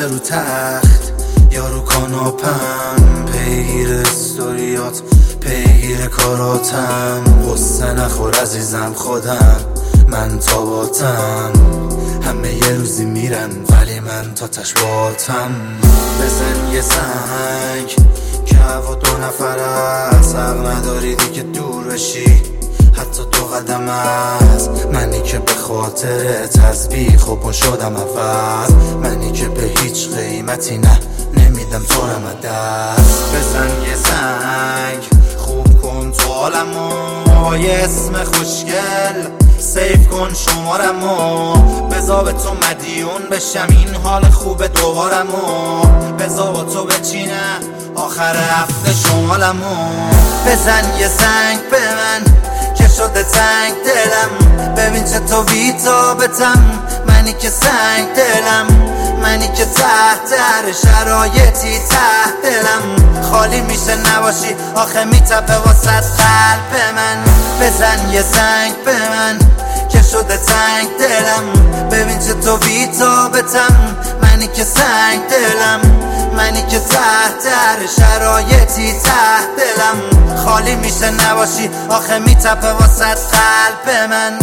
رو تخت یا رو کاناپم، پیگیر استوریات پیگیر کاراتم. قصه نخور عزیزم خودم من تاباتم، همه یه روزی میرن ولی من تا تشباتم. بزن یه سنگ که هوا 2 نفر است، حق نداری دیگه دور بشی حتی 2 قدم است. منی که به خاطر تسبیح خوب شدم عوض، منی که به هیچ قیمتی نمیدم تو رم دست. بزن یه سنگ خوب کن تو عالمو، یه اسم خوشگل سیف کن شمارمو، بذار به تو مدیون بشم این حال خوب دوبارمو، بذار با تو بچینم آخر هفته شمالمو. بزن یه سنگ به من که شده تنگ دلم، ببین چه تو بی‌تابتم، منی که سنگ دلم، منی که تحت هر شرایطی تحت دلم خالی میشه نباشی آخه میتپه واسه قلب من. بزن یه سنگ به من که شده تنگ دلم، ببین چه تو بی‌تابتم، منی که سنگ دلم، منی که تحت هر شرایطی تحت دلم خالی میشه نباشی آخه میتپه واسه قلب من.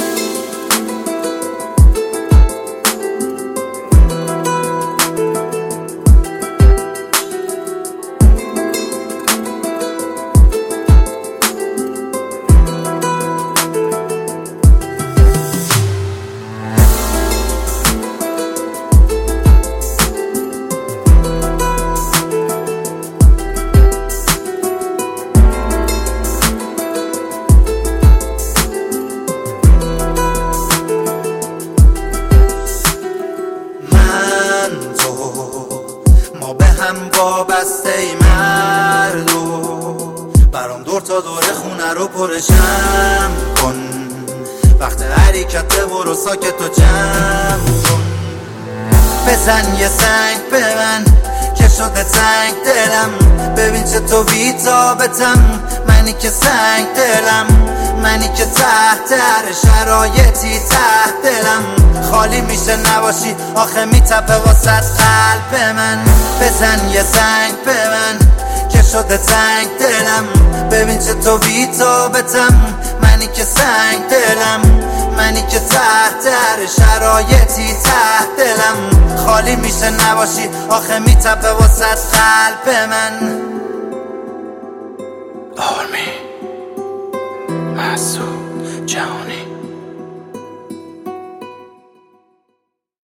هم وابسته ای مردو، برام دور تا دور خونه رو پرشم کن، وقت حرکت برو ساکت و جمع کن. بزن یه سنگ به من که شده تنگ دلم، ببین چه تو بی‌تابتم، منی که سنگ دلم، منی که تحت هر شرایطی تحت دلم خالی میشه نباشی آخه میتپه واسه قلب من. بزن یه سنگ به من که شده تنگ دلم، ببین چه تو بی‌تابتم، منی که سنگ دلم، منی که تحت هر شرایطی تحت دلم خالی میشه نباشی آخه میتپه واسه قلب من. آرمی مسعود جهانی